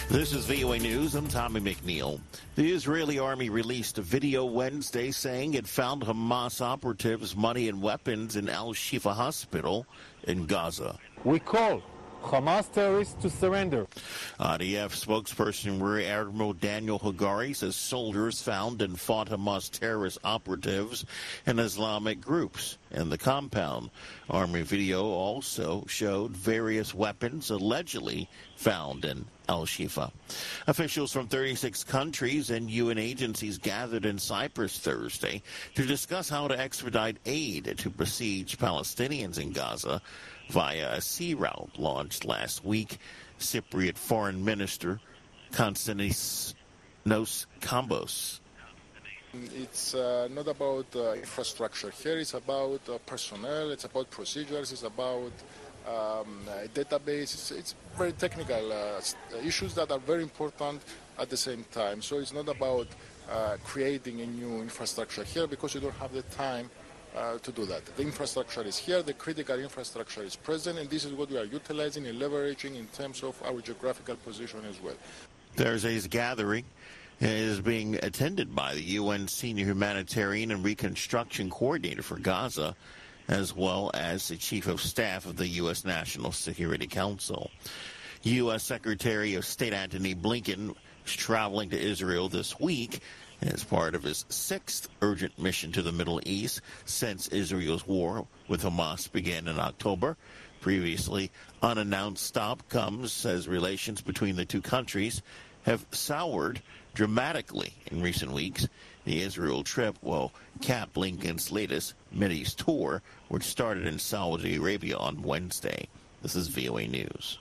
This is VOA News. I'm Tommy McNeil. The Israeli army released a video Wednesday saying it found Hamas operatives' money and weapons in Al-Shifa hospital in Gaza. We call Hamas terrorists to surrender. IDF spokesperson Rear Admiral Daniel Hagari says soldiers found and fought Hamas terrorist operatives and Islamic groups in the compound. Army video also showed various weapons allegedly found in Al-Shifa. Officials from 36 countries and UN agencies gathered in Cyprus Thursday to discuss how to expedite aid to besieged Palestinians in Gaza via a sea route launched last week. Cypriot Foreign Minister Konstantinos Kambos. It's not about infrastructure here. It's about personnel. It's about procedures. It's about database. It's very technical issues that are very important at the same time. So it's not about creating a new infrastructure here because you don't have the time to do that. The infrastructure is here, the critical infrastructure is present, and this is what we are utilizing and leveraging in terms of our geographical position as well. Thursday's gathering is being attended by the UN Senior Humanitarian and Reconstruction Coordinator for Gaza, as well as the Chief of Staff of the U.S. National Security Council. U.S. Secretary of State Antony Blinken is traveling to Israel this week as part of his sixth urgent mission to the Middle East since Israel's war with Hamas began in October. Previously unannounced stop comes as relations between the two countries have soured dramatically in recent weeks. The Israel trip will cap Blinken's latest Mideast tour, which started in Saudi Arabia on Wednesday. This is VOA News.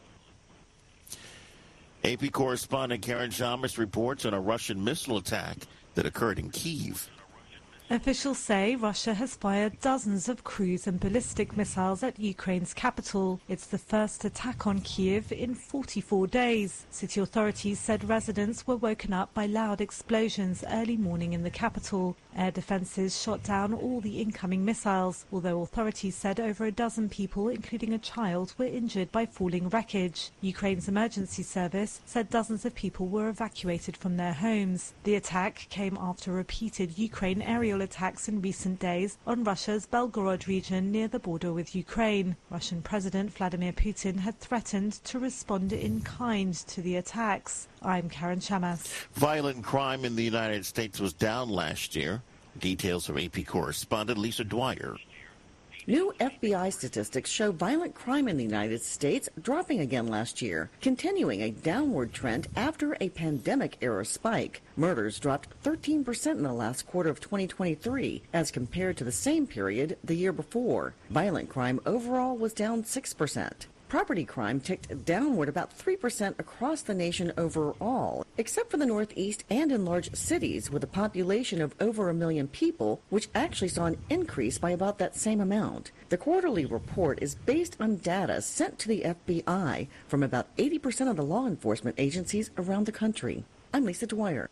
AP correspondent Karen Shamas reports on a Russian missile attack that occurred in Kyiv. Officials say Russia has fired dozens of cruise and ballistic missiles at Ukraine's capital. It's the first attack on Kyiv in 44 days. City authorities said residents were woken up by loud explosions early morning in the capital. Air defenses shot down all the incoming missiles, although authorities said over a dozen people, including a child, were injured by falling wreckage. Ukraine's emergency service said dozens of people were evacuated from their homes. The attack came after repeated Ukraine aerial attacks in recent days on Russia's Belgorod region near the border with Ukraine. Russian President Vladimir Putin had threatened to respond in kind to the attacks. I'm Karen Shamas. Violent crime in the United States was down last year. Details from AP correspondent Lisa Dwyer. New FBI statistics show violent crime in the United States dropping again last year, continuing a downward trend after a pandemic-era spike. Murders dropped 13% in the last quarter of 2023 as compared to the same period the year before. Violent crime overall was down 6%. Property crime ticked downward about 3% across the nation overall, except for the Northeast and in large cities with a population of over 1 million people, which actually saw an increase by about that same amount. The quarterly report is based on data sent to the FBI from about 80% of the law enforcement agencies around the country. I'm Lisa Dwyer.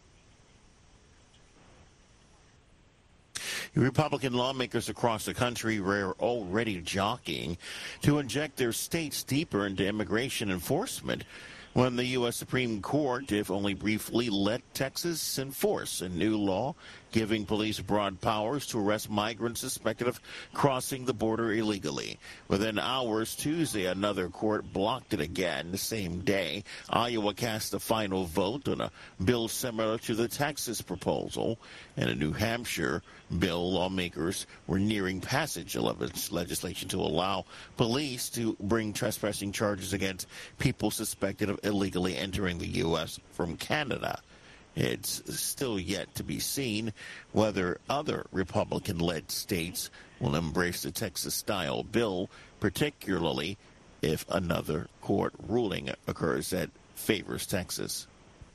Republican lawmakers across the country were already jockeying to inject their states deeper into immigration enforcement when the U.S. Supreme Court, if only briefly, let Texas enforce a new law giving police broad powers to arrest migrants suspected of crossing the border illegally. Within hours Tuesday, another court blocked it again the same day. Iowa cast a final vote on a bill similar to the Texas proposal. And in New Hampshire bill, lawmakers were nearing passage of legislation to allow police to bring trespassing charges against people suspected of illegally entering the U.S. from Canada. It's still yet to be seen whether other Republican-led states will embrace the Texas-style bill, particularly if another court ruling occurs that favors Texas.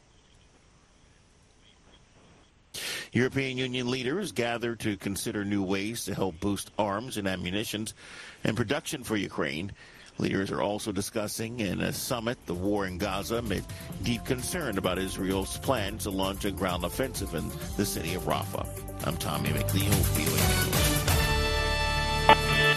European Union leaders gather to consider new ways to help boost arms and ammunition and production for Ukraine. Leaders are also discussing in a summit the war in Gaza amid deep concern about Israel's plans to launch a ground offensive in the city of Rafah. I'm Tommy McNeil, VOA News.